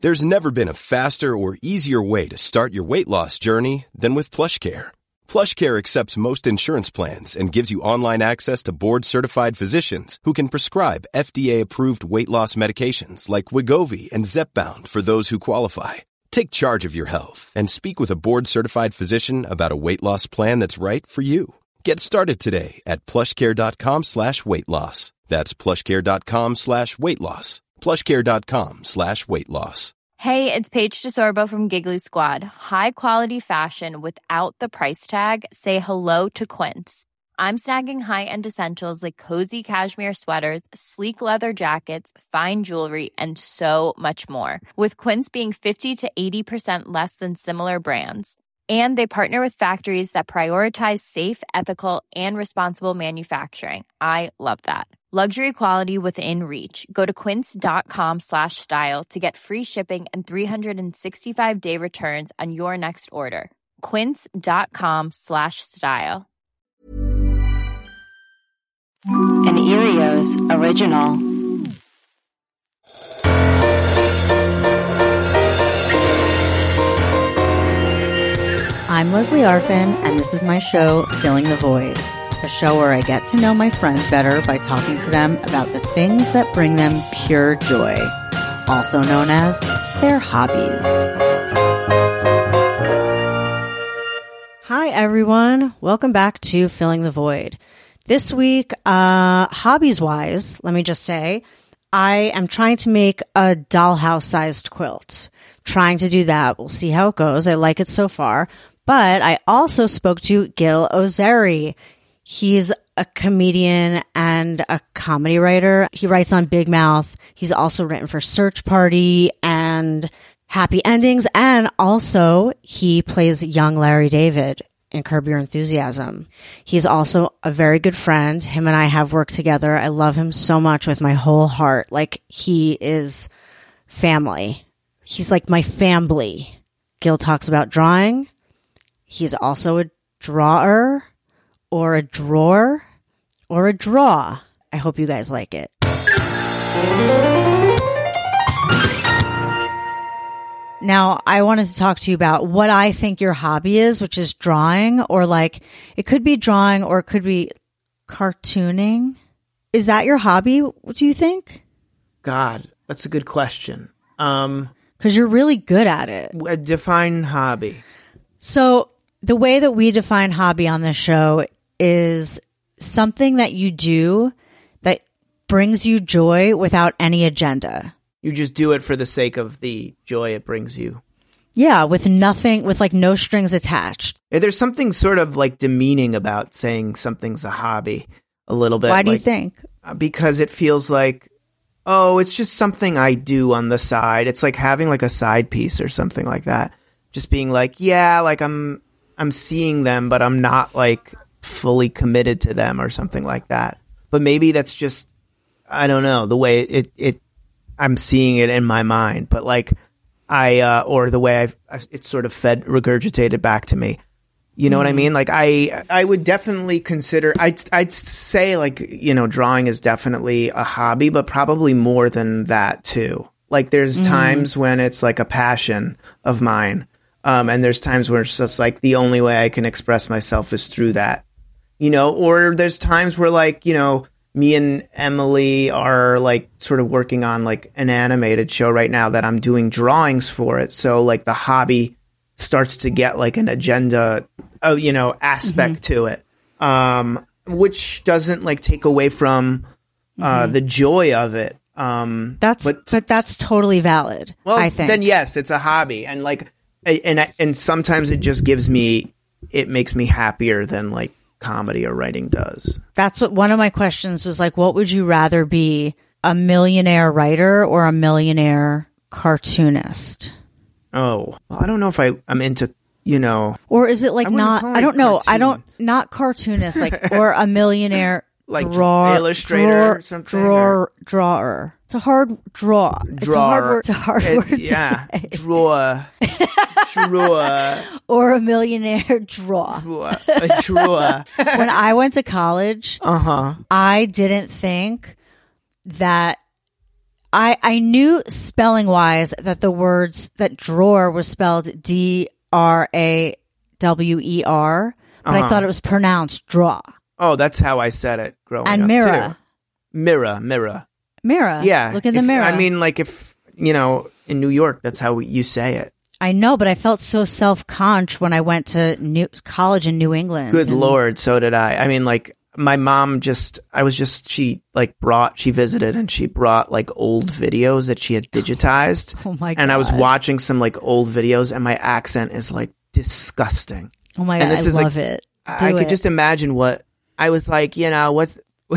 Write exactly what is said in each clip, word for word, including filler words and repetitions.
There's never been a faster or easier way to start your weight loss journey than with PlushCare. PlushCare accepts most insurance plans and gives you online access to board-certified physicians who can prescribe F D A-approved weight loss medications like Wegovy and Zepbound for those who qualify. Take charge of your health and speak with a board-certified physician about a weight loss plan that's right for you. Get started today at plushcare.com slash weight loss. That's plushcare.com slash weight loss. plushcare.com slash weight loss. Hey, it's Paige DeSorbo from Giggly Squad. High quality fashion without the price tag. Say hello to Quince. I'm snagging high-end essentials like cozy cashmere sweaters, sleek leather jackets, fine jewelry, and so much more. With Quince being fifty to eighty percent less than similar brands. And they partner with factories that prioritize safe, ethical, and responsible manufacturing. I love that. Luxury quality within reach. Go to quince.com slash style to get free shipping and three sixty-five day returns on your next order. Quince.com slash style. An Erios original. I'm Leslie Arfin, and this is my show, Filling the Void, a show where I get to know my friends better by talking to them about the things that bring them pure joy, also known as their hobbies. Hi, everyone. Welcome back to Filling the Void. This week, uh, hobbies-wise, let me just say, I am trying to make a dollhouse-sized quilt. Trying to do that. We'll see how it goes. I like it so far. But I also spoke to Gil Ozeri. He's a comedian and a comedy writer. He writes on Big Mouth. He's also written for Search Party and Happy Endings. And also he plays young Larry David in Curb Your Enthusiasm. He's also a very good friend. Him and I have worked together. I love him so much with my whole heart. Like, he is family. He's like my family. Gil talks about drawing. He's also a drawer or a drawer or a draw. I hope you guys like it. Now, I wanted to talk to you about what I think your hobby is, which is drawing, or like, it could be drawing or it could be cartooning. Is that your hobby? What do you think? God, that's a good question. Um, Because you're really good at it. Define hobby. So the way that we define hobby on this show is something that you do that brings you joy without any agenda. You just do it for the sake of the joy it brings you. Yeah, with nothing, with like no strings attached. There's something sort of like demeaning about saying something's a hobby a little bit. Why do like, you think? Because it feels like, oh, it's just something I do on the side. It's like having like a side piece or something like that. Just being like, yeah, like I'm I'm seeing them, but I'm not like fully committed to them or something like that. But maybe that's just, I don't know, the way it, it I'm seeing it in my mind. But like I, uh, or the way I've, I've, it's sort of fed, regurgitated back to me. You know mm. what I mean? Like I, I would definitely consider, I'd, I'd say like, you know, drawing is definitely a hobby, but probably more than that too. Like there's mm. times when it's like a passion of mine. Um, and there's times where it's just like the only way I can express myself is through that, you know, or there's times where like, you know, me and Emily are like sort of working on like an animated show right now that I'm doing drawings for it. So like the hobby starts to get like an agenda, uh, you know, aspect mm-hmm. to it, um, which doesn't like take away from uh, mm-hmm. the joy of it. Um, that's but, but that's totally valid. Well, I think. Then yes, it's a hobby, and like, and and sometimes it just gives me, it makes me happier than like comedy or writing does. That's what one of my questions was like. What would you rather be, a millionaire writer or a millionaire cartoonist? Oh, well, I don't know if I, I'm into, you know. Or is it like not, I don't know. Cartoon. I don't, not cartoonist, like, or a millionaire like drawer, illustrator drawer, or something. Drawer, or? drawer. It's a hard draw. It's a hard word, it's a hard it, word to yeah. say. Drawer. Drawer. Or a millionaire draw. Drawer. A drawer. When I went to college, uh-huh. I didn't think that I, I knew spelling wise that the words that drawer was spelled D R A W E R, but Uh-huh. I thought it was pronounced draw. Oh, that's how I said it growing And up mirror. too. Mirror, mirror. Mirror. Yeah. Look in the if- mirror. I mean, like if, you know, in New York, that's how you say it. I know, but I felt so self-conscious when I went to new, college in New England. Good and- Lord, so did I. I mean, like, my mom just, I was just, she like brought, she visited and she brought like old videos that she had digitized. Oh my And I was God. watching some like old videos and my accent is like disgusting. Oh my And God, this I is, like, love it. Do I it. could just imagine what, I was like, you know, what's,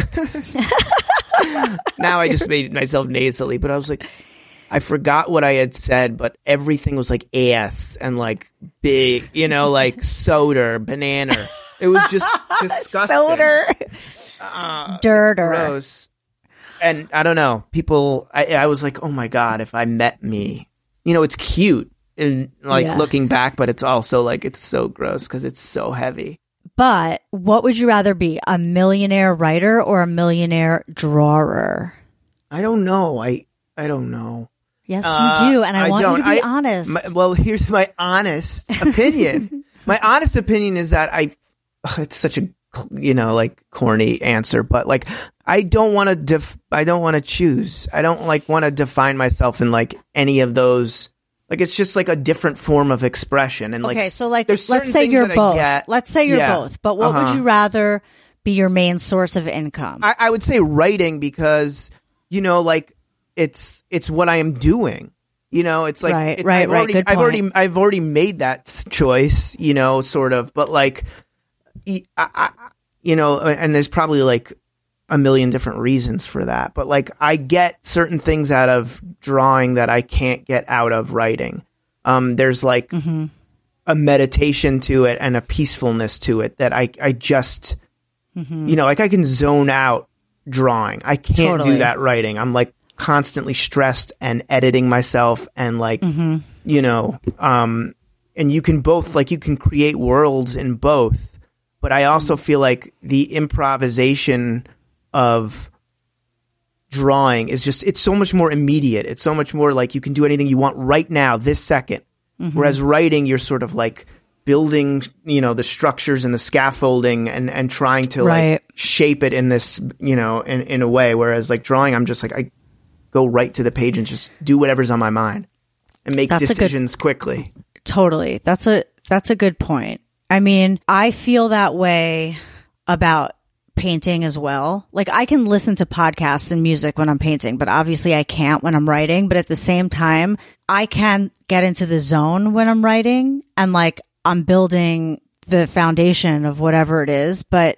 now I just made myself nasally, but I was like, I forgot what I had said, but everything was like ass and like big, you know, like soda, banana. It was just disgusting. Soda. Uh, Dirter. Gross. And I don't know, people, I, I was like, oh my God, if I met me, you know, it's cute and like Yeah. looking back, but it's also like, it's so gross because it's so heavy. But what would you rather be, a millionaire writer or a millionaire drawer? I don't know. I, I don't know. Yes, Uh, you do, and I, want don't. you to be I- honest. My, well, here's my honest opinion. My honest opinion is that I, ugh, it's such a, you know, like corny answer, but like, I don't want to def, I don't want to choose. I don't like want to define myself in like any of those. Like, it's just like a different form of expression. And like, okay, so like, there's let's certain say things you're that I both. get- Let's say you're Yeah. both. But what Uh-huh. would you rather be your main source of income? I, I would say writing because, you know, like it's it's what I am doing. You know, it's like Right, it's, right, I've right. already Good I've already point. I've already made that s- choice, you know, sort of. But like, e- I, I, you know, and there's probably like a million different reasons for that. But like, I get certain things out of drawing that I can't get out of writing. Um, there's like Mm-hmm. a meditation to it and a peacefulness to it that I I just. Mm-hmm. You know, like I can zone out drawing. I can't Totally. do that writing. I'm like constantly stressed and editing myself and like, Mm-hmm. you know, um, and you can both, like you can create worlds in both. But I also feel like the improvisation of drawing is just, it's so much more immediate. It's so much more like you can do anything you want right now, this second. Mm-hmm. Whereas writing, you're sort of like building, you know, the structures and the scaffolding and, and trying to Right. like shape it in this, you know, in, in a way. Whereas like drawing, I'm just like, I go right to the page and just do whatever's on my mind and make That's a good- decisions quickly. Totally. That's a that's a good point. I mean, I feel that way about painting as well. Like I can listen to podcasts and music when I'm painting, but obviously I can't when I'm writing. But at the same time, I can get into the zone when I'm writing and like I'm building the foundation of whatever it is, but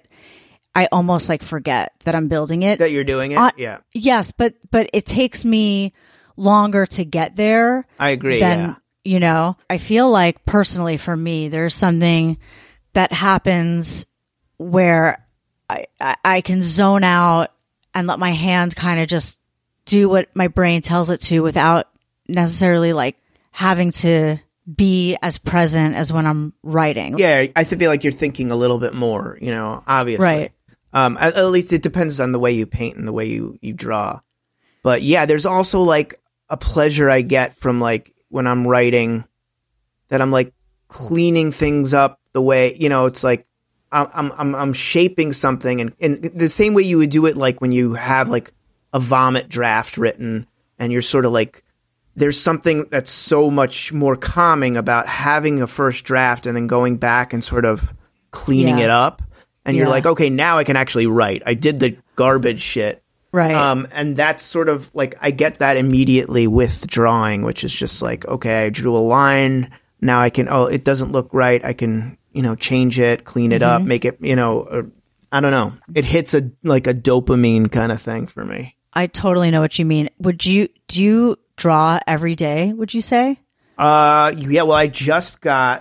I almost like forget that I'm building it. That you're doing it? Uh, yeah. Yes, but but it takes me longer to get there. I agree. Than, yeah. you know, I feel like personally for me, there's something that happens where I, I, I can zone out and let my hand kind of just do what my brain tells it to without necessarily like having to be as present as when I'm writing. Yeah, I feel like you're thinking a little bit more, you know, obviously. Right. Um, at, at least it depends on the way you paint and the way you, you draw. But yeah, there's also like a pleasure I get from like when I'm writing that I'm like cleaning things up the way, you know, it's like I'm I'm I'm shaping something and in the same way you would do it like when you have like a vomit draft written and you're sort of like there's something that's so much more calming about having a first draft and then going back and sort of cleaning Yeah. it up. And you're Yeah. like, okay, now I can actually write. I did the garbage shit. Right. Um, and that's sort of like, I get that immediately with drawing, which is just like, okay, I drew a line. Now I can, oh, it doesn't look right. I can, you know, change it, clean it up, make it, you know, uh, I don't know. It hits a, like a dopamine kind of thing for me. I totally know what you mean. Would you, do you draw every day, would you say? Uh, yeah, well, I just got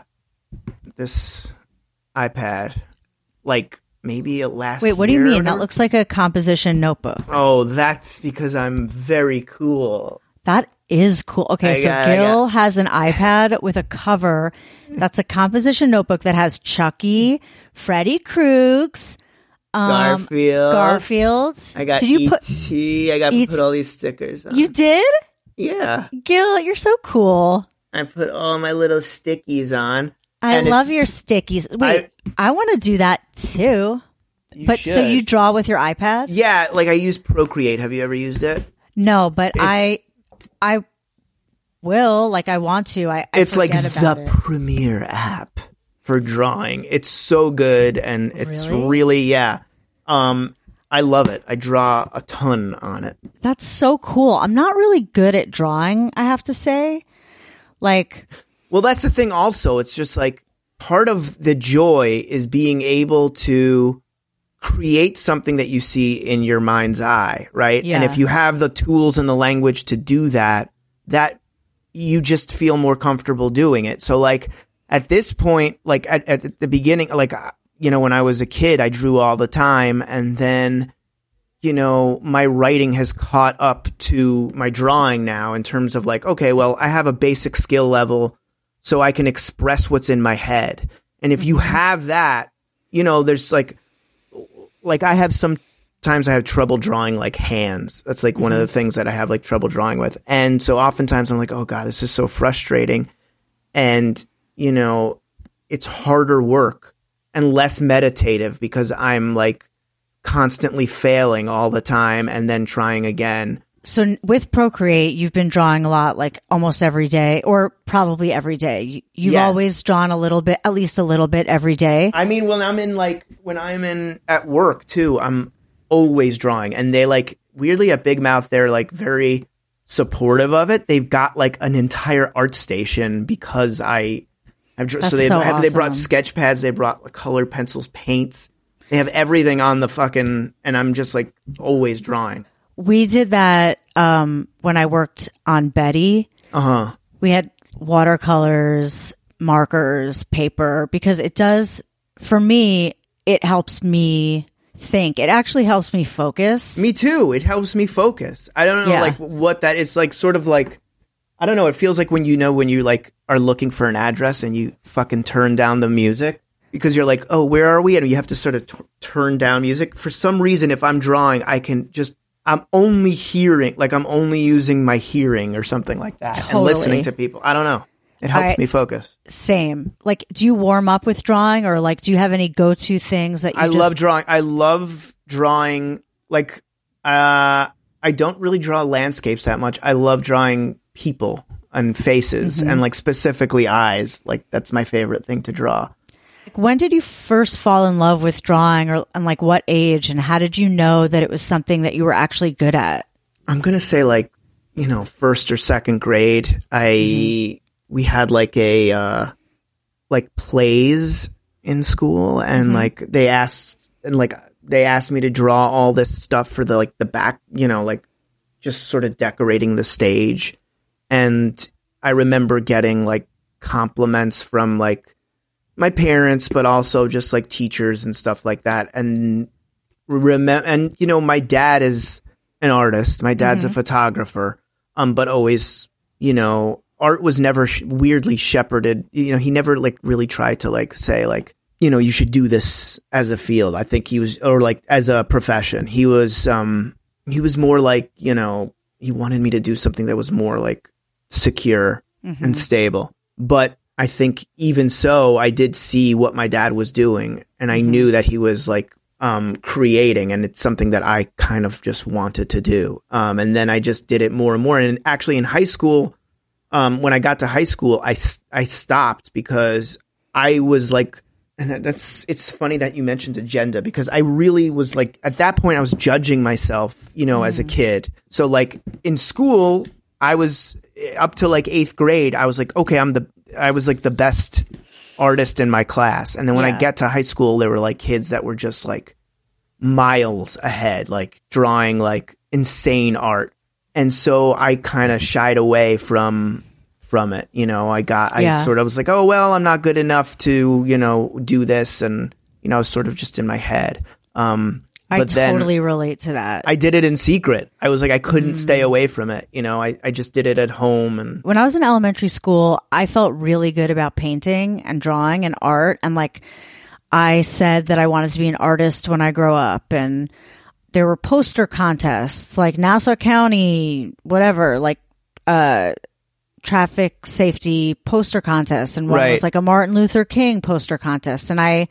this iPad, like maybe a last Wait, what do you year or mean? That whatever. looks like a composition notebook. Oh, that's because I'm very cool. That is cool. Okay, I so got- I Gil got- has an iPad with a cover that's a composition notebook that has Chucky, Freddy Kruegs, Um, Garfield. Garfield. I got Did you E put? T. I got to E T put all these stickers on. You did, Yeah. Gil. You're so cool. I put all my little stickies on. I and love it's- your stickies. Wait, I, I want to do that too. You But so should. you draw with your iPad? Yeah, like I use Procreate. Have you ever used it? No, but I, I will. Like I want to. I. I It's like forget the about it. premier app for drawing. It's so good, and it's Really? really, yeah. Um, I love it. I draw a ton on it. That's so cool. I'm not really good at drawing, I have to say. Like, Well, that's the thing. Also, it's just like part of the joy is being able to create something that you see in your mind's eye, right? Yeah. And if you have the tools and the language to do that, that you just feel more comfortable doing it. So like at this point, like at, at the beginning, like, uh, you know, when I was a kid, I drew all the time. And then, you know, my writing has caught up to my drawing now in terms of like, okay, well, I have a basic skill level so I can express what's in my head. And if you have that, you know, there's like, like I have sometimes I have trouble drawing like hands. That's like one of the things that I have like trouble drawing with. And so oftentimes I'm like, oh God, this is so frustrating. And, you know, it's harder work and less meditative because I'm like constantly failing all the time and then trying again. so n- with Procreate, you've been drawing a lot, like almost every day, or probably every day. You, you've Yes. always drawn a little bit, at least a little bit every day. I mean, when I'm in like, when I'm in at work too, I'm always drawing. And they like, weirdly at Big Mouth, they're like very supportive of it. They've got like an entire art station because I, I've, dr- That's so they so have, they brought awesome. sketch pads, they brought like, colored pencils, paints. They have everything on the fucking, and I'm just like always drawing. We did that um, when I worked on Betty. Uh huh. We had watercolors, markers, paper, because it does, for me, it helps me think. It actually helps me focus. Me too. It helps me focus. I don't know Yeah. like what that is like sort of like I don't know, it feels like when you know when you like are looking for an address and you fucking turn down the music because you're like, "Oh, where are we?" and you have to sort of t- turn down music. For some reason if I'm drawing, I can just I'm only hearing like I'm only using my hearing or something like that and Totally. listening to people. I don't know. It helps I- me focus. Same. Like, do you warm up with drawing, or like, do you have any go-to things that you I just... love drawing. I love drawing. Like, uh, I don't really draw landscapes that much. I love drawing people and faces Mm-hmm. and like specifically eyes. Like that's my favorite thing to draw. When did you first fall in love with drawing, or and like what age, and how did you know that it was something that you were actually good at? I'm gonna say like you know first or second grade. I Mm-hmm. we had like a uh, like plays in school, and Mm-hmm. like they asked and like they asked me to draw all this stuff for the like the back. You know, like just sort of decorating the stage. And I remember getting like compliments from like my parents, but also just like teachers and stuff like that. And remember, and you know, my dad is an artist. My dad's a photographer. Um, but always, you know, art was never sh- weirdly shepherded. You know, he never like really tried to like say like, you know, you should do this as a field. I think he was, or like as a profession. He was, um, he was more like, you know, he wanted me to do something that was more like secure and stable. But I think even so, I did see what my dad was doing, and I knew that he was like um, creating, and it's something that I kind of just wanted to do. Um, and then I just did it more and more. And actually, in high school, um, when I got to high school, I s- I stopped because I was like, and that, that's it's funny that you mentioned agenda, because I really was like at that point I was judging myself, you know, as a kid. So like in school, I was up to like eighth grade. I was like, okay, I'm the I was like the best artist in my class. And then when Yeah. I get to high school, there were like kids that were just like miles ahead, like drawing like insane art. And so I kind of shied away from from it. You know, I got I Yeah. sort of was like, oh well, I'm not good enough to, you know, do this, and you know, I was sort of just in my head. Um I but then totally relate to that. I did it in secret. I was like, I couldn't stay away from it. You know, I, I just did it at home. And When I was in elementary school, I felt really good about painting and drawing and art. And like, I said that I wanted to be an artist when I grow up, and there were poster contests like Nassau County, whatever, like uh, traffic safety poster contests, and one Right. was like a Martin Luther King poster contest, and I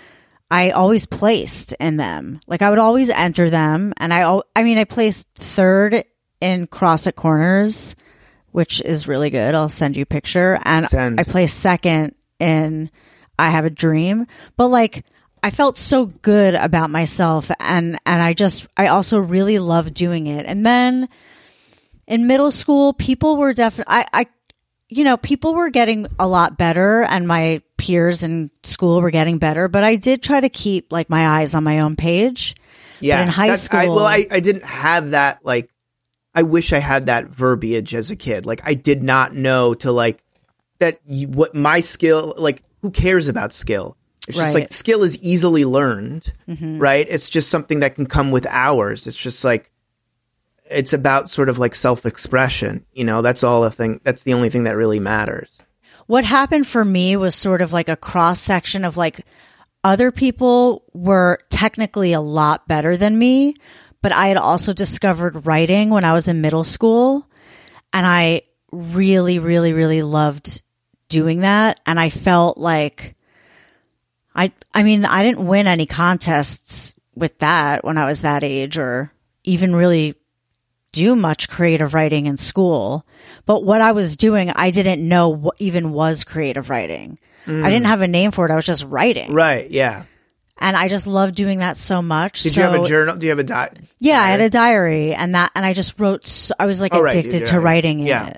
I always placed in them. Like I would always enter them, and I al- I mean I placed third in Cross at Corners, which is really good. I'll send you a picture, and Send. I placed second in I Have a Dream, but like I felt so good about myself, and and I just I also really loved doing it. And then in middle school, people were definitely I, I you know people were getting a lot better, and my peers in school were getting better, but I did try to keep like my eyes on my own page. Yeah. But in high that's- school, I, well, I, I didn't have that, like, I wish I had that verbiage as a kid. Like, I did not know to, like, that you, what my skill, like, who cares about skill? It's just Right. like skill is easily learned, Mm-hmm. right? It's just something that can come with hours. It's just like, it's about sort of like self-expression. You know, that's all a thing. That's the only thing that really matters. what happened for me was sort of like a cross section of like other people were technically a lot better than me, but I had also discovered writing when I was in middle school, and I really, really, really loved doing that. And I felt like I, I mean, I didn't win any contests with that when I was that age, or even really do much creative writing in school. But what I was doing, I didn't know what even was creative writing. I didn't have a name for it. I was just writing. Right. Yeah. And I just loved doing that so much. Did so, you have a journal? Do you have a di- Yeah, I had a diary, and that, and I just wrote, so, I was like Oh, right, you addicted did, to right. writing in Yeah. it.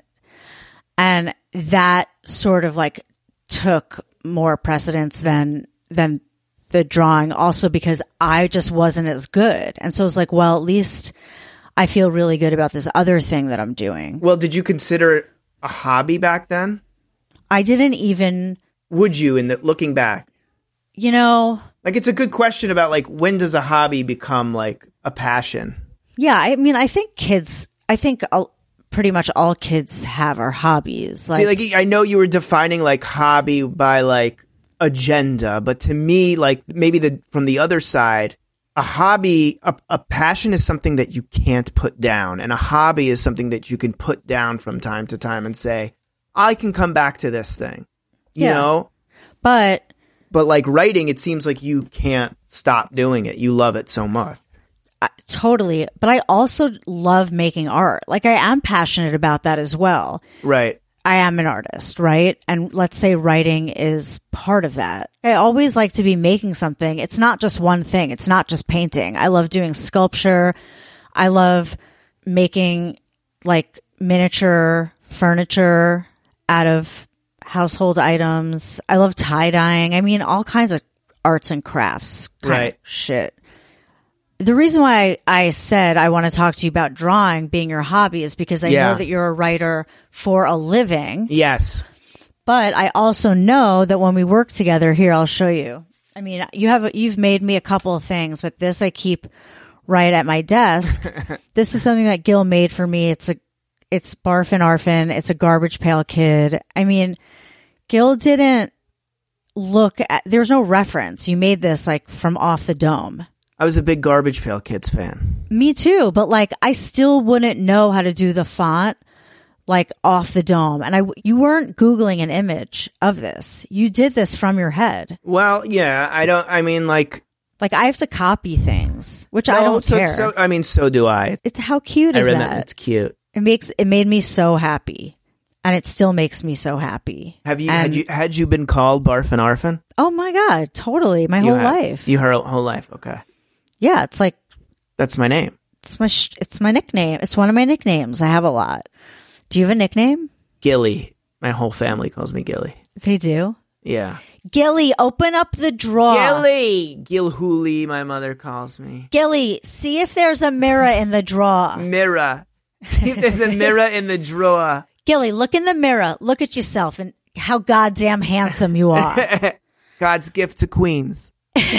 And that sort of like took more precedence than, than the drawing, also because I just wasn't as good. And so it's like, well, at least I feel really good about this other thing that I'm doing. Well, did you consider it a hobby back then? I didn't even, Would you, in the, looking back? you know, Like, it's a good question about, like, when does a hobby become, like, a passion? yeah, I mean, I think kids, I think all, pretty much all kids have our hobbies. Like, See, like, I know you were defining, like, hobby by, like, agenda, but to me, like, maybe the from the other side, a hobby, a, a passion is something that you can't put down, and a hobby is something that you can put down from time to time and say, I can come back to this thing, you Yeah. know? but But, like, writing, it seems like you can't stop doing it. You love it so much. I- totally. But I also love making art. Like, I am passionate about that as well. Right. I am an artist, right? And let's say writing is part of that. I always like to be making something. It's not just one thing. It's not just painting. I love doing sculpture. I love making like miniature furniture out of household items. I love tie-dyeing. I mean, all kinds of arts and crafts kind Right. of shit. The reason why I said I want to talk to you about drawing being your hobby is because I Yeah. know that you're a writer for a living, Yes. but I also know that when we work together here, I'll show you. I mean, you have, you've made me a couple of things, but this I keep right at my desk. This is something that Gil made for me. It's a, it's Barfin Arfin. It's a Garbage Pail Kid. I mean, Gil didn't look at, there's no reference. You made this like from off the dome. I was a big Garbage Pail Kids fan. Me too, but like I still wouldn't know how to do the font like off the dome. And I you weren't googling an image of this. You did this from your head. Well, yeah, I don't, I mean, like, Like I have to copy things, which I no, don't so, care. So, I mean, so do I. It's how cute I is read that? that. It's cute. It makes it made me so happy. And it still makes me so happy. Have you, And- had you, had you been called Barfin Arfin? Oh my God, totally. My You whole have. life. You her whole life. Okay. Yeah, it's like That's my name. it's my sh- it's my nickname. It's one of my nicknames. I have a lot. Do you have a nickname? Gilly. My whole family calls me Gilly. They do. Yeah. Gilly, open up the drawer. Gilly! Gilhooly, my mother calls me. Gilly, see if there's a mirror in the drawer. Mirror. See if there's a mirror in the drawer. Gilly, look in the mirror. Look at yourself and how goddamn handsome you are. God's gift to queens.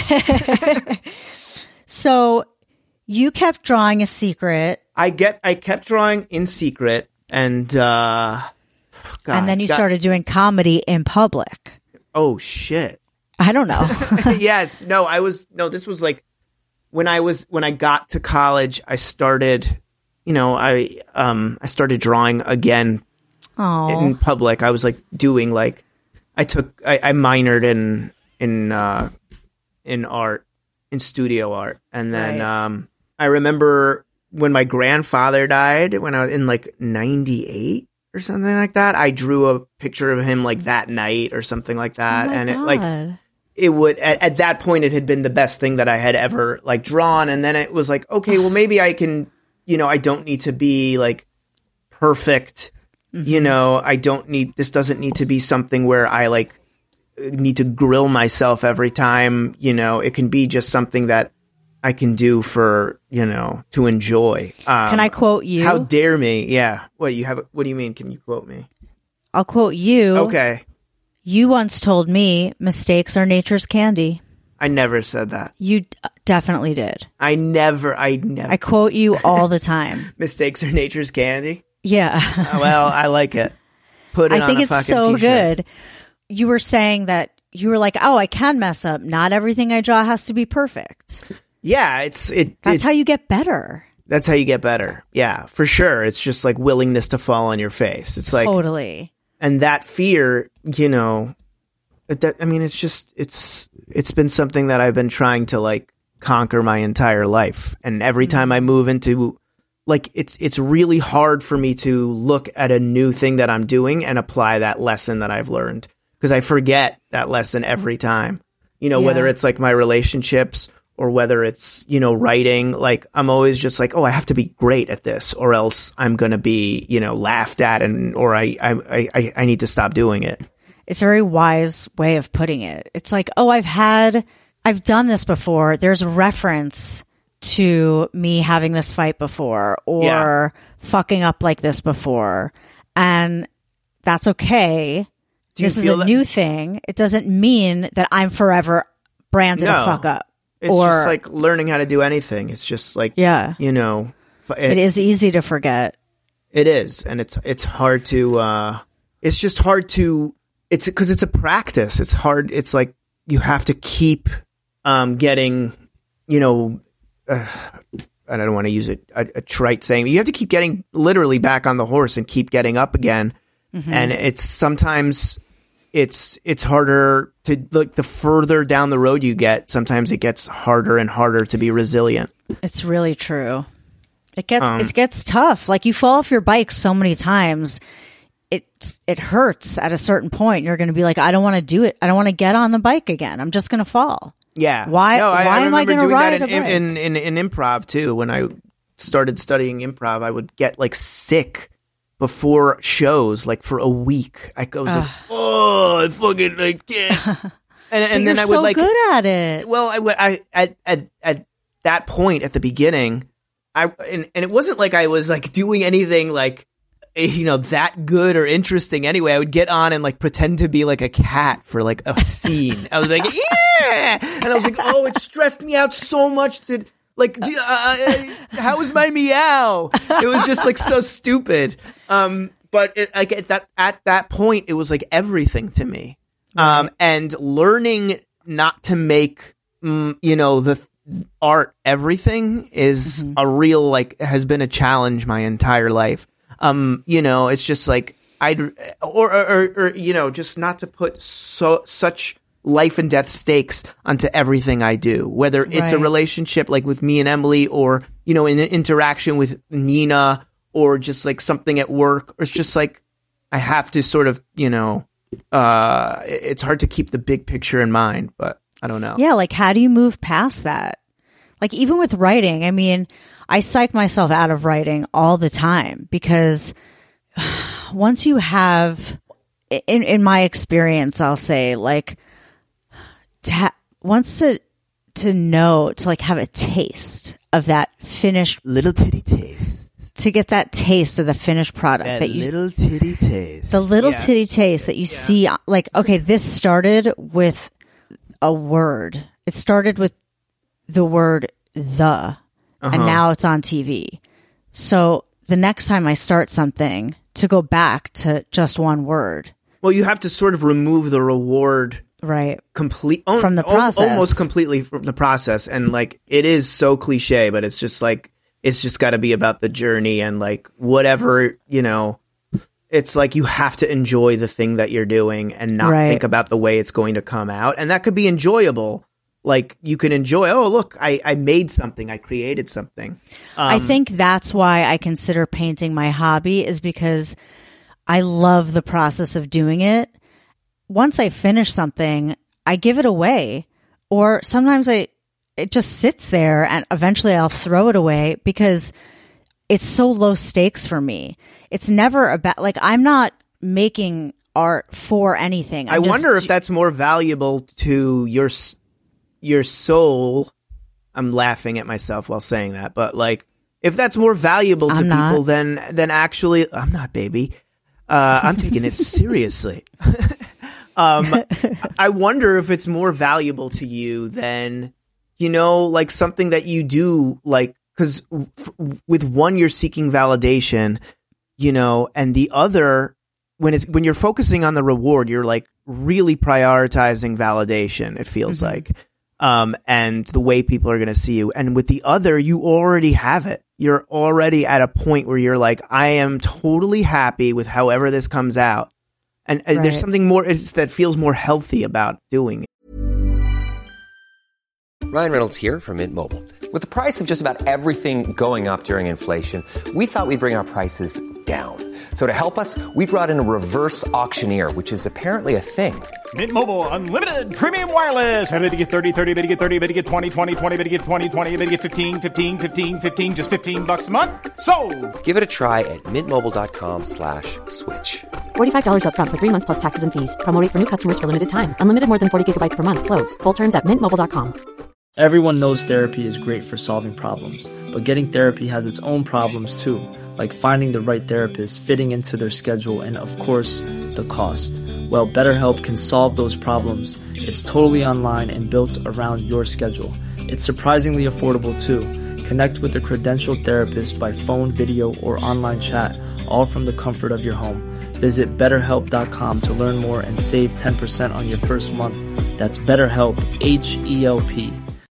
So you kept drawing a secret, I get. I kept drawing in secret, and uh, God, and then you God- started doing comedy in public. Oh shit! I don't know. Yes. No, I was, no, this was like when I was, when I got to college, I started, you know, I, um, I started drawing again Oh, in public. I was like doing like, I took, I, I minored in, in, uh, in art, in studio art. And then, Right. um, I remember when my grandfather died, when I was in like ninety-eight or something like that, I drew a picture of him like that night or something like that. oh my and it God. like, it would at, at that point it had been the best thing that I had ever like drawn, and then it was like, okay, well maybe I can, you know, I don't need to be like perfect, Mm-hmm. you know, I don't need, this doesn't need to be something where I like need to grill myself every time, you know, it can be just something that I can do for, you know, to enjoy. Um, Can I quote you? How dare me? Yeah. What you have? What do you mean? Can you quote me? I'll quote you. Okay. You once told me mistakes are nature's candy. I never said that. You d- definitely did. I never. I never. I quote you all the time. Mistakes are nature's candy. Yeah. Uh, well, I like it. Put it I on think a it's fucking so t-shirt. good. You were saying that you were like, oh, I can mess up. Not everything I draw has to be perfect. Yeah, it's it. That's it, how you get better. That's how you get better. Yeah, for sure. It's just like willingness to fall on your face. It's like, Totally. and that fear, you know, that I mean, it's just it's it's been something that I've been trying to like conquer my entire life. And every time I move into like it's it's really hard for me to look at a new thing that I'm doing and apply that lesson that I've learned, because I forget that lesson every time. You know, Yeah. whether it's like my relationships or whether it's, you know, writing, like I'm always just like, oh, I have to be great at this or else I'm going to be, you know, laughed at and or I, I I I need to stop doing it. It's a very wise way of putting it. It's like, oh, I've had, I've done this before. There's reference to me having this fight before or Yeah. fucking up like this before. And that's okay. Do you This is feel a that- new thing. It doesn't mean that I'm forever branded No. a fuck up. It's or, just like learning how to do anything. It's just like, yeah, you know, f- it is easy to forget. It is, and it's it's hard to. Uh, it's just hard to. It's because it's a practice. It's hard. It's like you have to keep um, getting. You know, uh, I don't want to use a, a, a trite saying. But you have to keep getting literally back on the horse and keep getting up again. Mm-hmm. And it's sometimes it's it's harder to like the further down the road you get. Sometimes it gets harder and harder to be resilient. It's really true. It gets Um, it gets tough. Like you fall off your bike so many times, it it hurts at a certain point. You're going to be like, I don't want to do it. I don't want to get on the bike again. I'm just going to fall. Yeah. Why- No, I, why I am I remember gonna doing ride that a in, bike? in, in, in, in improv too. When I started studying improv, I would get like sick before shows, like for a week. I was like, oh, I fucking like can't. And, and But then you're I would so like, good at it. well, I would, I, at, at, at that point at the beginning, I, and, and it wasn't like I was like doing anything like, eh, you know, that good or interesting anyway. I would get on and like pretend to be like a cat for like a scene. I was like, yeah. And I was like, oh, it stressed me out so much that like, do- uh, uh, how was my meow? It was just like so stupid. Um, but it, like at that, at that point, it was like everything to me. Um, and learning not to make, mm, you know, the th- art everything is a real, like, has been a challenge my entire life. Um, you know, it's just like, I'd, or, or, or, or, you know, just not to put so, such life and death stakes onto everything I do, whether it's a Right. relationship like with me and Emily or, you know, in an interaction with Nina or just like something at work, or it's just like, I have to sort of, you know, uh, it's hard to keep the big picture in mind, but I don't know. Yeah, like how do you move past that? Like even with writing, I mean, I psych myself out of writing all the time because once you have, in in my experience, I'll say like, to ha- once to to know to like have a taste of that finished, Little titty taste. to get that taste of the finished product That, that, you little titty taste. the little Yeah. titty taste that you see, like, okay, this started with a word. It started with the word the, and now it's on T V. So the next time I start something, to go back to just one word. Well, you have to sort of remove the reward Right. Complete From the al- process. almost completely from the process. And like, it is so cliche, but it's just like, it's just got to be about the journey and like whatever, you know, it's like you have to enjoy the thing that you're doing and not Right. think about the way it's going to come out. And that could be enjoyable. Like you can enjoy, oh, look, I, I made something. I created something. Um, I think that's why I consider painting my hobby, is because I love the process of doing it. Once I finish something, I give it away, or sometimes I it just sits there and eventually I'll throw it away because it's so low stakes for me. It's never about, like, I'm not making art for anything. I'm I just- wonder if that's more valuable to your s- your soul. I'm laughing at myself while saying that, but like, if that's more valuable to I'm not. people than than actually, I'm not, baby. Uh, I'm taking it seriously. um, I wonder if it's more valuable to you than, you know, like something that you do, like, because f- with one you're seeking validation, you know, and the other, when it's when you're focusing on the reward, you're like really prioritizing validation. It feels Mm-hmm. like, um, and the way people are going to see you. And with the other, you already have it. You're already at a point where you're like, I am totally happy with however this comes out. And uh, Right. there's something more it's, that feels more healthy about doing it. Ryan Reynolds here from Mint Mobile. With the price of just about everything going up during inflation, we thought we'd bring our prices down. So to help us, we brought in a reverse auctioneer, which is apparently a thing. Mint Mobile Unlimited Premium Wireless. How to get thirty, thirty, how to get thirty, how to get twenty, twenty, twenty, how to get twenty, twenty, how to get fifteen, fifteen, fifteen, fifteen, just fifteen bucks a month? Sold! Give it a try at mintmobile.com slash switch. forty-five dollars up front for three months plus taxes and fees. Promo rate for new customers for limited time. Unlimited more than forty gigabytes per month. Slows full terms at mint mobile dot com. Everyone knows therapy is great for solving problems, but getting therapy has its own problems too, like finding the right therapist, fitting into their schedule, and of course, the cost. Well, BetterHelp can solve those problems. It's totally online and built around your schedule. It's surprisingly affordable too. Connect with a credentialed therapist by phone, video, or online chat, all from the comfort of your home. Visit better help dot com to learn more and save ten percent on your first month. That's BetterHelp, H E L P.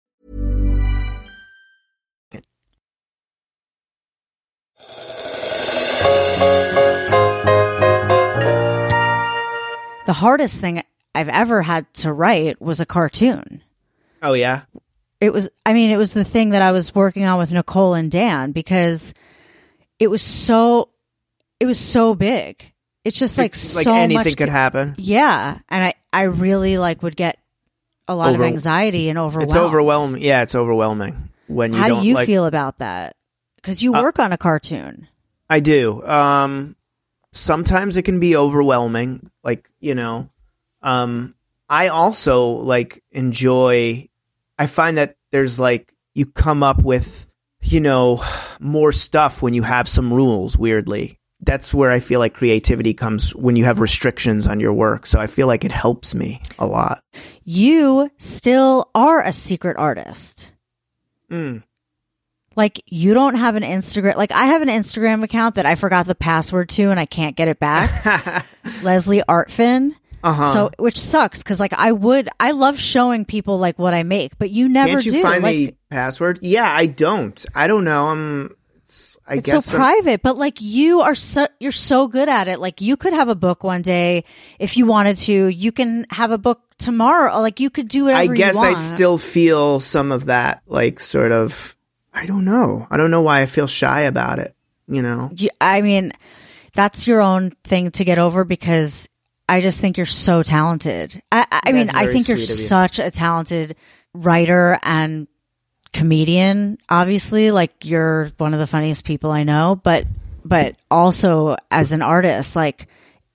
The hardest thing I've ever had to write was a cartoon. Oh, yeah? It was, I mean, it was the thing that I was working on with Nicole and Dan, because it was so, it was so big. It's just like so like anything much. could happen. Yeah. And I, I really like would get a lot Over- of anxiety and overwhelmed. It's overwhelming. Yeah, it's overwhelming when you How don't do you like, feel about that? Because you Uh, work on a cartoon. I do. Um, sometimes it can be overwhelming. Like, you know, um, I also like enjoy, I find that there's like, you come up with, you know, more stuff when you have some rules, weirdly. That's where I feel like creativity comes, when you have restrictions on your work. So I feel like it helps me a lot. You still are a secret artist. Mm. Like, you don't have an Instagram. Like, I have an Instagram account that I forgot the password to and I can't get it back. Leslie Artfin. Uh-huh. So, which sucks, because like I would, I love showing people like what I make, but you never Can't you do. find like, the password? Yeah, I don't. I don't know. I'm. I it's guess so I'm- private, but like you are so, you're so good at it. Like, you could have a book one day if you wanted to. You can have a book tomorrow. Like, you could do whatever I guess you want. I still feel some of that, like, sort of. I don't know. I don't know why I feel shy about it. You know. You, I mean, that's your own thing to get over, because I just think you're so talented. I, I mean, That's I very think you're sweet of you. such a talented writer and comedian. Obviously, like, you're one of the funniest people I know, but but also as an artist, like,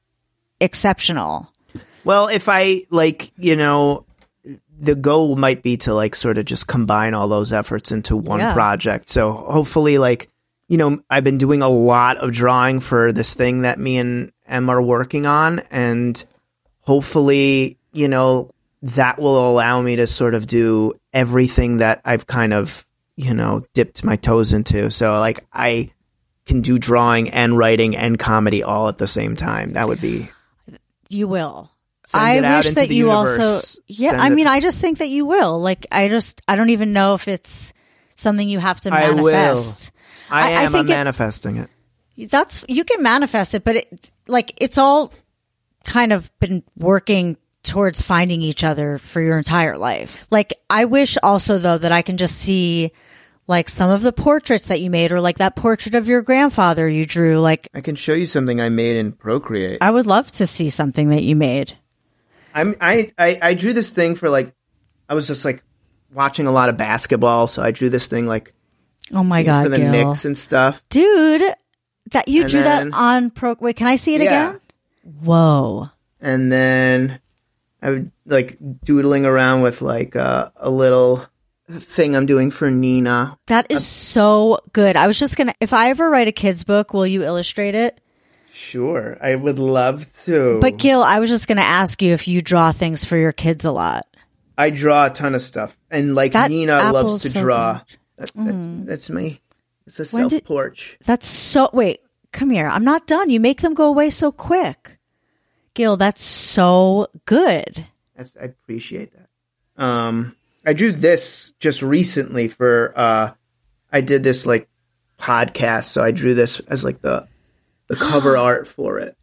exceptional. Well, if I like, you know, the goal might be to like sort of just combine all those efforts into one Yeah. project. So hopefully, like, you know, I've been doing a lot of drawing for this thing that me and Em are working on, and hopefully, you know, that will allow me to sort of do everything that I've kind of, you know, dipped my toes into. So like, I can do drawing and writing and comedy all at the same time. That would be, You will. Send I it out wish into that the you universe. also, yeah, Send I it- mean, I just think that you will. Like, I just, I don't even know if it's something you have to I will. manifest. I am. think I'm it- manifesting it. That's, you can manifest it, but it, like, it's all kind of been working towards finding each other for your entire life. Like, I wish also, though, that I can just see like some of the portraits that you made, or like that portrait of your grandfather you drew. Like, I can show you something I made in Procreate. I would love to see something that you made. I'm I, I I drew this thing for like I was just like watching a lot of basketball, so I drew this thing like Oh my you know, God, for the Gil. Knicks and stuff. Dude, that you And drew then- that on Pro. Wait, can I see it Yeah. again? Whoa. And then I would like doodling around with like uh, a little thing I'm doing for Nina. That is so good. I was just going to, if I ever write a kid's book, will you illustrate it? Sure, I would love to. But Gil, I was just going to ask you if you draw things for your kids a lot. I draw a ton of stuff, and like That Nina apple's loves to so draw. good. That, that's that's me. It's a When self did- porch. That's so, wait, come here. I'm not done. You make them go away so quick. Gil, that's so good. That's I appreciate that. Um, I drew this just recently for. Uh, I did this like podcast, so I drew this as like the the cover art for it.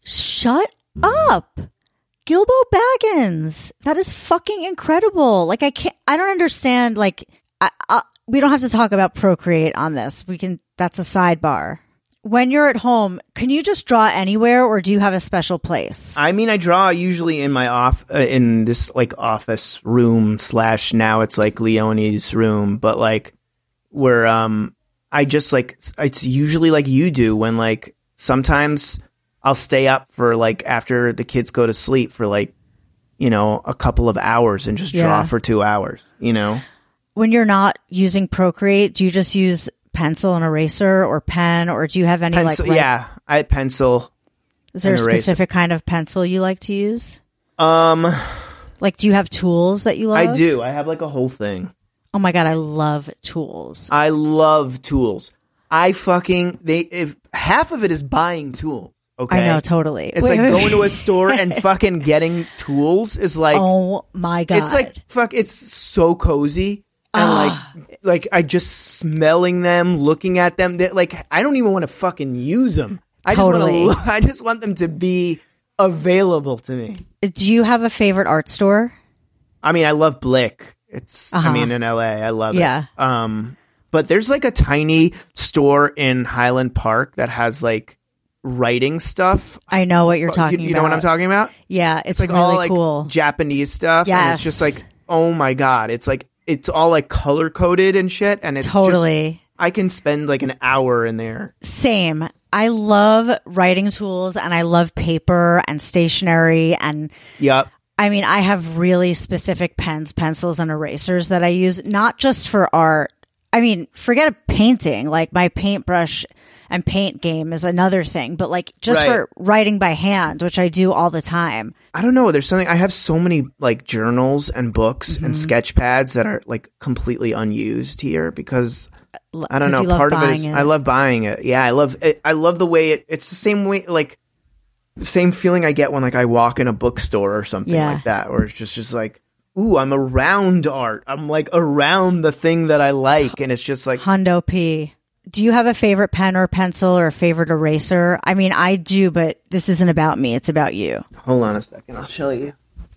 Shut up. Gilbo Baggins. That is fucking incredible. Like, I can't, I don't understand. Like, I, I, we don't have to talk about Procreate on this. We can, that's a sidebar. When you're at home, can you just draw anywhere, or do you have a special place? I mean, I draw usually in my off uh, in this like office room slash now it's like Leonie's room, but like where um I just like it's usually like you do when like sometimes I'll stay up for like after the kids go to sleep for like you know a couple of hours and just draw Yeah. for two hours. You know, When you're not using Procreate, do you just use pencil and eraser or pen, or do you have any pencil. like, yeah, I pencil. is there a and eraser. specific kind of pencil you like to use? Um, Like, do you have tools that you love? I do. I have like a whole thing. Oh my God, I love tools. I love tools. I fucking they if half of it is buying tools. Okay, I know, totally. It's Wait, like wait, going wait. to a store and fucking getting tools is like Oh my God. it's like fuck. It's so cozy and Ah. like like I just smelling them, looking at them. They're like I don't even want to fucking use them. I Totally. just want to. I just want them to be available to me. Do you have a favorite art store? I mean, I love Blick. It's, Uh-huh. I mean, in L A, I love Yeah. it. Um, but there's like a tiny store in Highland Park that has like writing stuff. I know what you're talking you, about. you know what I'm talking about? Yeah, it's, It's like really all like cool. Japanese stuff. And it's just Yes. like, oh my God. It's like, it's all like color coded and shit. And it's Totally. just, I can spend like an hour in there. Same. I love writing tools, and I love paper and stationery, and Yep. I mean, I have really specific pens, pencils, and erasers that I use, not just for art. I mean, forget a painting. Like, my paintbrush and paint game is another thing, but like just Right. for writing by hand, which I do all the time. I don't know. There's something. I have so many like journals and books and Mm-hmm. sketch pads that are like completely unused here because I don't 'Cause know. you love Part of it is buying it. I love buying it. Yeah, I love it. I love the way it. It's the same way, like the same feeling I get when like I walk in a bookstore or something Yeah. like that, where it's just just like, ooh, I'm around art. I'm like around the thing that I like, and it's just like Hundo P. Do you have a favorite pen or pencil or a favorite eraser? I mean, I do, but this isn't about me. It's about you. hold on a second, I'll show you.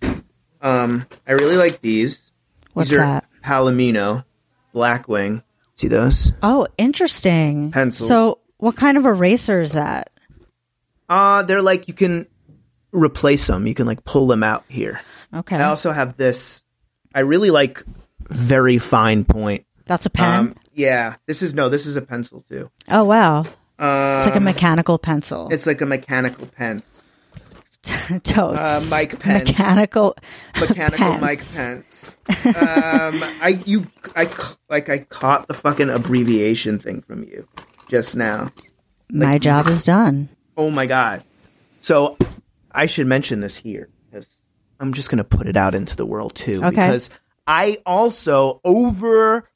Um, I really like these. What's these are that? Palomino, Blackwing. See those? Oh, interesting. Pencils. So what kind of eraser is that? Uh, they're like you can replace them. You can like pull them out here. Okay. I also have this. I really like very fine point. That's a pen? Um, yeah, this is no. This is a pencil too. Oh, wow. Um, It's like a mechanical pencil. It's like a mechanical pen. Totes. uh, Mike Pence. Mechanical. Mechanical Pence. Mike Pence. Um, I you I c- like I caught the fucking abbreviation thing from you just now. My job is done. Oh my god! So I should mention this here because I'm just gonna put it out into the world too. Okay. Because I also over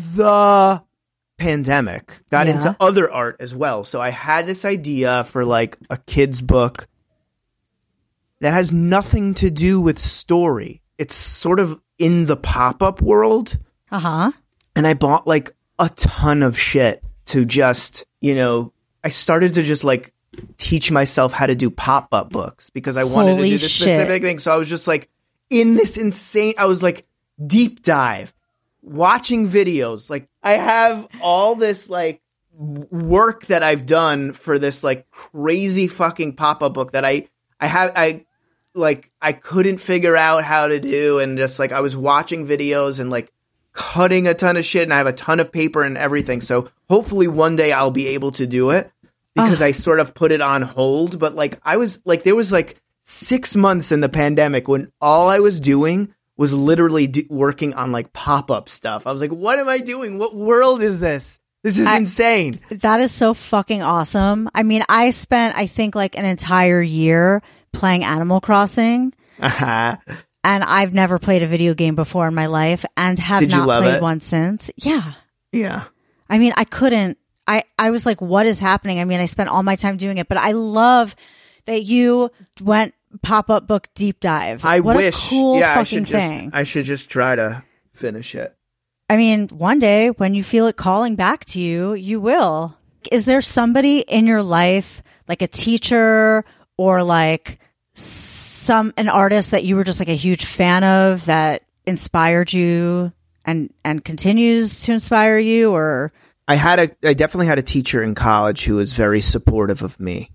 the pandemic got Yeah. into other art as well. So I had this idea for like a kid's book that has nothing to do with story. It's sort of in the pop-up world. Uh-huh. And I bought like a ton of shit to just, you know, I started to just like teach myself how to do pop-up books because I wanted Holy to do this shit. specific thing. So I was just like in this insane, I was like deep dive, watching videos. Like I have all this like work that I've done for this like crazy fucking pop-up book that I, I have, I like, I couldn't figure out how to do. And just like, I was watching videos and like cutting a ton of shit, and I have a ton of paper and everything. So hopefully one day I'll be able to do it because I sort of put it on hold. But like, I was like, there was like six months in the pandemic when all I was doing was literally do- working on like pop-up stuff. I was like, what am I doing? What world is this? This is I- insane. That is so fucking awesome. I mean, I spent, I think, like an entire year playing Animal Crossing. Uh-huh. And I've never played a video game before in my life and have Did you not love played it? one since. Yeah. Yeah. I mean, I couldn't. I, I was like, what is happening? I mean, I spent all my time doing it, but I love that you went pop-up book deep dive. I what wish. a cool yeah, I fucking should just, thing. I should just try to finish it. I mean, one day when you feel it calling back to you, you will. Is there somebody in your life, like a teacher or like some an artist that you were just like a huge fan of that inspired you and and continues to inspire you? Or I had a I definitely had a teacher in college who was very supportive of me.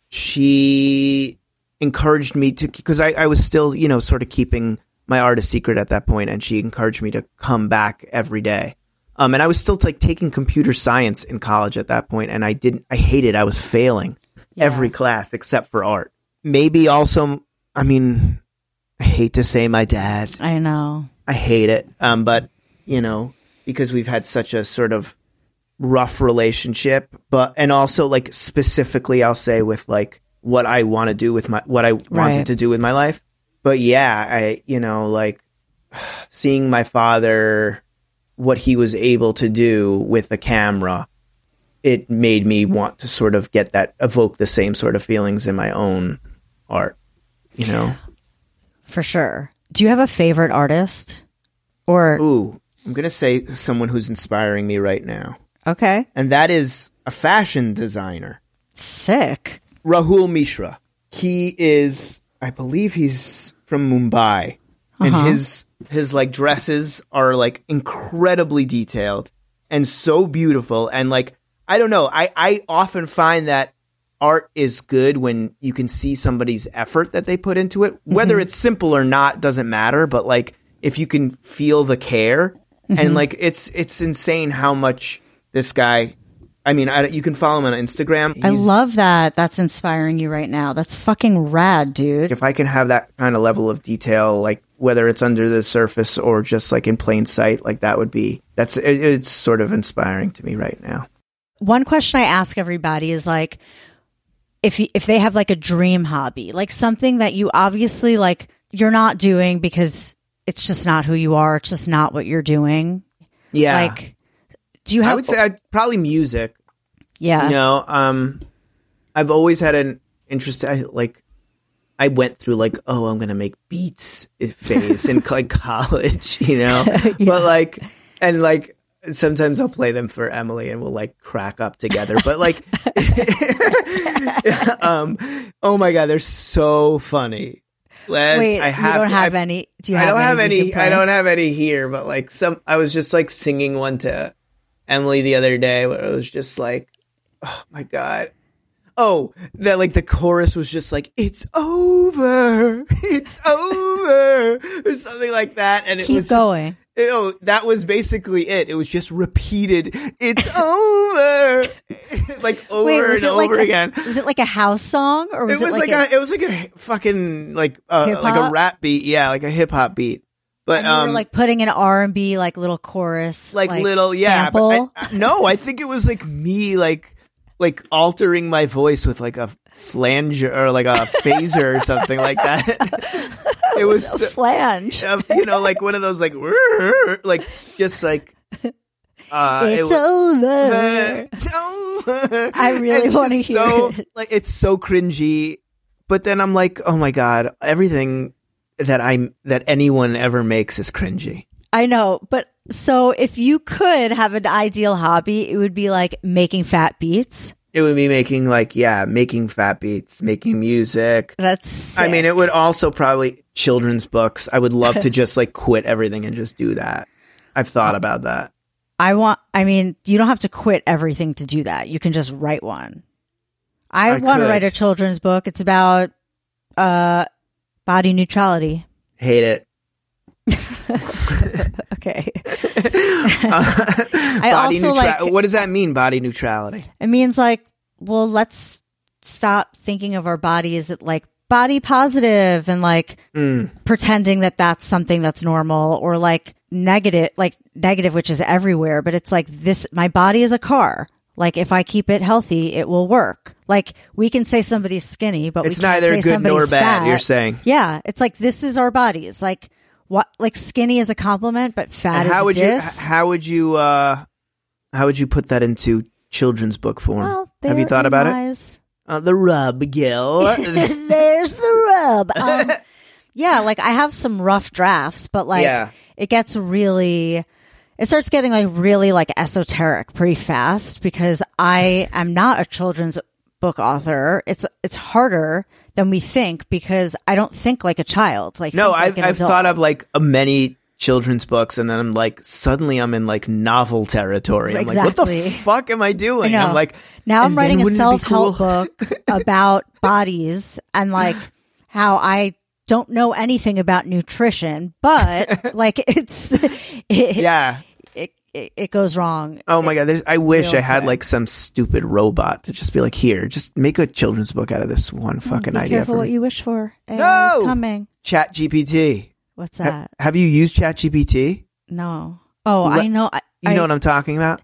She encouraged me to, because I, I was still, you know, sort of keeping my art a secret at that point, and she encouraged me to come back every day. Um, and I was still like taking computer science in college at that point, and I didn't. I hated. I was failing Yeah. every class except for art. Maybe also, I mean, I hate to say my dad. I know. I hate it. Um, but you know, because we've had such a sort of rough relationship, but and also like specifically, I'll say with like what I want to do with my what I wanted Right. to do with my life. But yeah, I you know like seeing my father, what he was able to do with the camera, it made me want to sort of get that, evoke the same sort of feelings in my own art, you know? For sure. Do you have a favorite artist? Or Ooh, I'm going to say someone who's inspiring me right now. okay. And that is a fashion designer, Sick. Rahul Mishra. He is, I believe he's from Mumbai. And Uh-huh. his his like dresses are like incredibly detailed and so beautiful. And like, I don't know, I, I often find that art is good when you can see somebody's effort that they put into it. Whether it's simple or not doesn't matter, but like if you can feel the care, and like it's it's insane how much this guy, I mean, I, you can follow him on Instagram. I He's- love that. That's inspiring you right now. That's fucking rad, dude. If I can have that kind of level of detail, like whether it's under the surface or just like in plain sight, like that would be, that's, it, it's sort of inspiring to me right now. One question I ask everybody is like, if you, if they have like a dream hobby, like something that you obviously like you're not doing because it's just not who you are, it's just not what you're doing. Yeah. Like, do you have? I would say I'd, probably music. yeah. You know, um, I've always had an interest. I like, I went through like, oh, I'm gonna make beats phase in like college, you know. But like, and like, sometimes I'll play them for Emily, and we'll like crack up together. But like, um, oh my god, they're so funny. Les, Wait, I have you don't to, have I, any? Do you I have don't have any? you any. can I play? don't have any here, but like some, I was just like singing one to Emily the other day where it was just like, oh my god. Oh, that like the chorus was just like, it's over, it's over, or something like that, and it Keep was going. Just, oh, that was basically it. It was just repeated. It's over, like over Wait, was and it like over a- again. Was it like a house song, or was It it, was like, like, a, a, it was like a fucking like uh, like a Hip-hop? rap beat, yeah, like a hip hop beat. But and you um, were like putting an R and B like little chorus, like, little, yeah. sample? But I, I- no, I think it was like me, like like altering my voice with like a flanger or like a phaser or something like that. It was, a flange. uh, you know, like one of those like like just like uh, It's it, over. It's over. I really And it's wanna just hear so, it. Like it's so cringy, but then I'm like, oh my God, everything that I that anyone ever makes is cringy. I know, but so if you could have an ideal hobby, it would be like making fat beats. It would be making like, yeah, making fat beats, making music. That's sick. I mean, it would also probably children's books. I would love to just like quit everything and just do that. I've thought about that. I want, I mean, you don't have to quit everything to do that. You can just write one. I, I want to could. write a children's book. It's about uh, body neutrality. Hate it. Okay. uh, I body also neutra- like. What does that mean, body neutrality? It means like, well, let's stop thinking of our body as like body positive and like Mm. pretending that that's something that's normal, or like negative, like negative, which is everywhere. But it's like this, my body is a car. Like if I keep it healthy, it will work. Like we can say somebody's skinny, but It's we can't neither say good nor somebody's bad, fat. you're saying. Yeah. It's like, this is our bodies. Like what, like skinny is a compliment, but fat And is how a would diss. you how would you uh how would you put that into children's book form? Well, Have you thought about it? it? Uh, the rub, Gil. There's the rub. Um, yeah, like I have some rough drafts, but like Yeah. it gets really, it starts getting like really like esoteric pretty fast because I am not a children's book author. It's it's harder than we think because I don't think like a child. Like No, think like I've an I've adult. thought of like a many children's books, and then I'm like, suddenly I'm in like novel territory. I'm like, what Exactly. the fuck am I doing? I know. I'm like, now I'm and writing then a wouldn't it be self-help cool? book about bodies and like how I don't know anything about nutrition, but like it's it, Yeah. it, it it goes wrong. Oh my god! There's, I wish real I had quick. like some stupid robot to just be like, here, just make a children's book out of this one fucking Be idea careful for what me. you wish for. A I No! is coming. Chat G P T. What's Ha- that? have you used Chat G P T? No. Oh, Let- I know. I, You I, know what I'm talking about?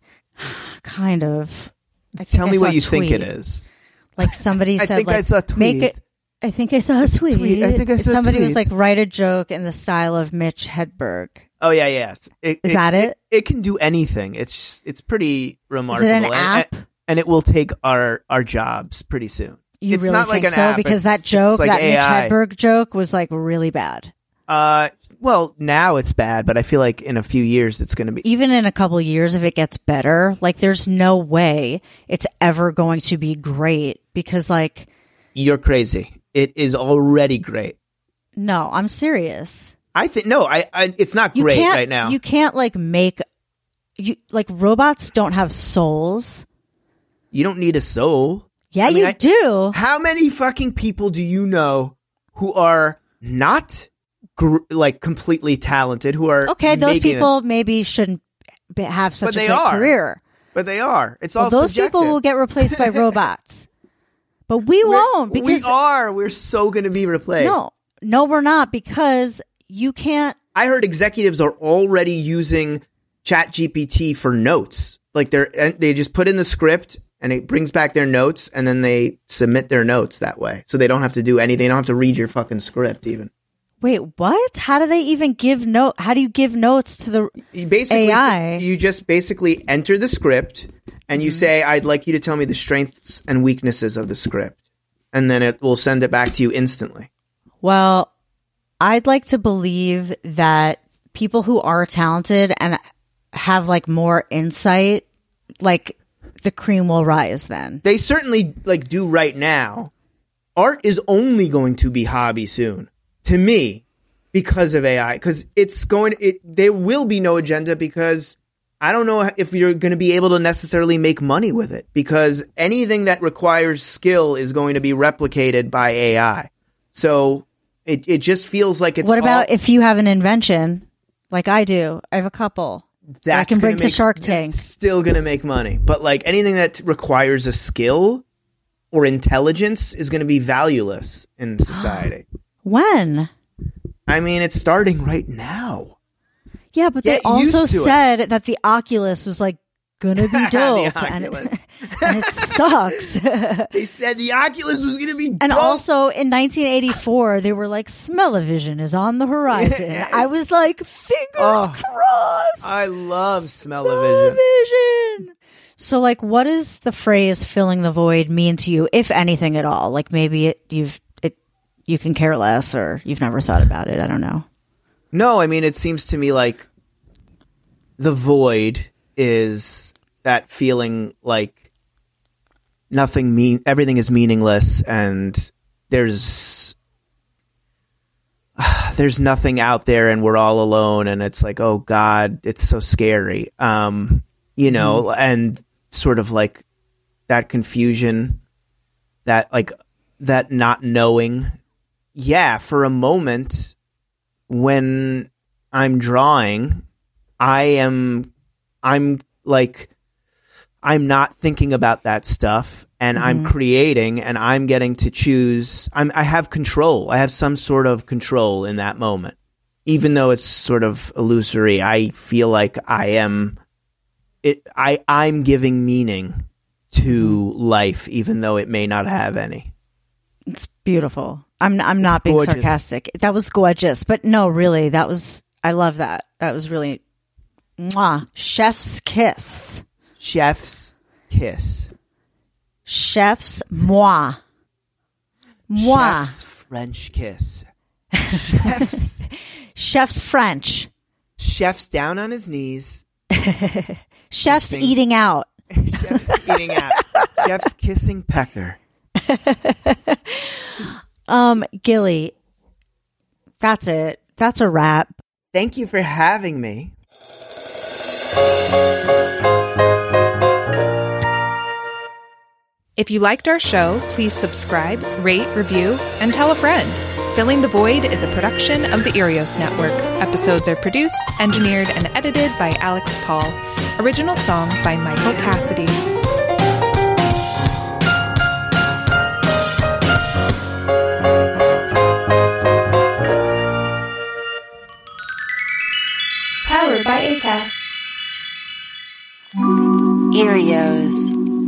kind of. I think Tell I me saw what a you think it tweet. is. Like somebody I said, think I like saw a make tweet. it. I think I saw a tweet. tweet. I think I saw a Somebody was tweet. like, write a joke in the style of Mitch Hedberg. Oh yeah, yes. It, Is that it? it? It can do anything. It's it's pretty remarkable. an And- app? And, and it will take our our jobs pretty soon. You it's really not think like an so? app. Because It's- that joke, it's like that A I. Mitch Hedberg joke, was like really bad. Uh, well, now it's bad, but I feel like in a few years it's going to be. Even in a couple years, if it gets better, like there's no way it's ever going to be great because, like, You're crazy. It is already great. no, I'm serious. I think no. I, I it's not You great can't, right now. You can't like make you like robots don't have souls. You don't need a soul. Yeah, I mean, you I- do. How many fucking people do you know who are not gr- like completely talented? Who are Okay, those making it- people maybe shouldn't be, have such But a they great are. career. but they are. It's Well, all those subjective. people will get replaced by robots, but we We're- won't because we are. We're so going to be replaced. no, no, we're not because you can't. I heard executives are already using Chat G P T for notes. Like they're and they just put in the script and it brings back their notes, and then they submit their notes that way, so they don't have to do anything. They don't have to read your fucking script even. Wait, what? How do they even give note? How do you give notes to the You basically, A I? you just basically enter the script and you Mm-hmm. say, "I'd like you to tell me the strengths and weaknesses of the script," and then it will send it back to you instantly. Well, I'd like to believe that people who are talented and have like more insight, like the cream will rise then. They certainly like do right now. Art is only going to be hobby soon, to me, because of A I. Because it's going. It there will be no agenda because I don't know if you're going to be able to necessarily make money with it. Because anything that requires skill is going to be replicated by A I. So it it just feels like it's. What about all, if you have an invention like I do? I have a couple that I that's can gonna bring to make- Shark Tank. that's still going to make money, but like anything that requires a skill or intelligence is going to be valueless in society. When? I mean, it's starting right now. Yeah, but they Get used also to it. said that the Oculus was like gonna be dope, and, Oculus. and it sucks. They said the Oculus was going to be And dope. also in nineteen eighty-four, they were like, smell-o-vision is on the horizon. Yeah. I was like, fingers Oh, crossed. I love smell-o-vision. Smell-o-vision. So, like, what does the phrase "filling the void" mean to you, if anything at all? Like, maybe it, you've it you can care less or you've never thought about it. I don't know. No, I mean, it seems to me like the void is that feeling like nothing mean, everything is meaningless, and there's uh, there's nothing out there, and we're all alone, and it's like, oh God, it's so scary, um, you know, mm. and sort of like that confusion, that like that not knowing. Yeah, for a moment, when I'm drawing, I am, I'm like, I'm not thinking about that stuff, and mm-hmm. I'm creating, and I'm getting to choose. I'm, I have control. I have some sort of control in that moment. Even though it's sort of illusory, I feel like I am, it, I, I'm giving meaning to life, even though it may not have any. It's beautiful. I'm I'm not being gorgeous. Sarcastic. That was gorgeous. But no, really, that was, I love that. That was really, mwah. Chef's kiss. Chef's kiss. Chef's moi. Moi. Chef's French kiss. Chef's. Chef's French. Chef's down on his knees. Chef's kissing. Eating out. Chef's eating out. Chef's kissing pecker. um, Gilly, that's it. That's a wrap. Thank you for having me. If you liked our show, please subscribe, rate, review, and tell a friend. Filling the Void is a production of the Earios Network. Episodes are produced, engineered, and edited by Alex Paul. Original song by Michael Cassidy. Powered by Acast. Earios.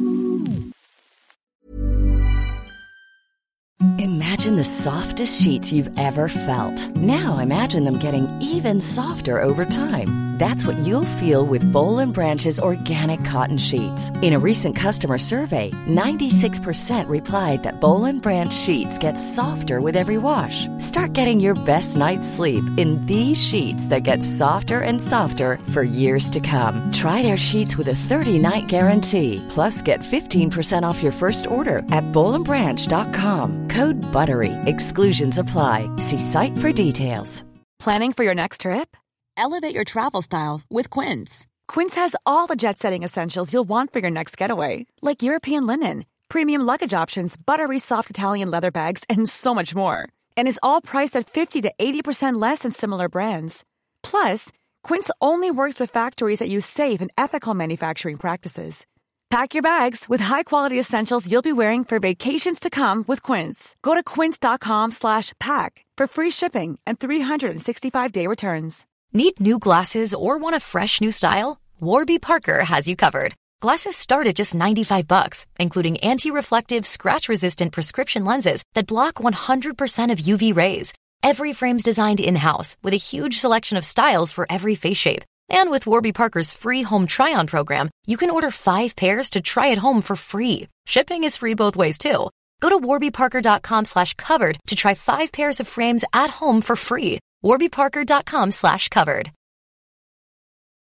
Imagine the softest sheets you've ever felt. Now imagine them getting even softer over time. That's what you'll feel with Boll and Branch's organic cotton sheets. In a recent customer survey, ninety-six percent replied that Boll and Branch sheets get softer with every wash. Start getting your best night's sleep in these sheets that get softer and softer for years to come. Try their sheets with a thirty-night guarantee. Plus, get fifteen percent off your first order at boll and branch dot com. Code BUTTERY. Exclusions apply. See site for details. Planning for your next trip? Elevate your travel style with Quince. Quince has all the jet-setting essentials you'll want for your next getaway, like European linen, premium luggage options, buttery soft Italian leather bags, and so much more. And is all priced at fifty to eighty percent less than similar brands. Plus, Quince only works with factories that use safe and ethical manufacturing practices. Pack your bags with high-quality essentials you'll be wearing for vacations to come with Quince. Go to quince.com slash pack for free shipping and three sixty-five day returns. Need new glasses or want a fresh new style? Warby Parker has you covered. Glasses start at just ninety-five bucks, including anti-reflective, scratch-resistant prescription lenses that block one hundred percent of U V rays. Every frame's designed in-house with a huge selection of styles for every face shape. And with Warby Parker's free home try-on program, you can order five pairs to try at home for free. Shipping is free both ways, too. Go to warbyparker.com slash covered to try five pairs of frames at home for free. warbyparker.com slash covered.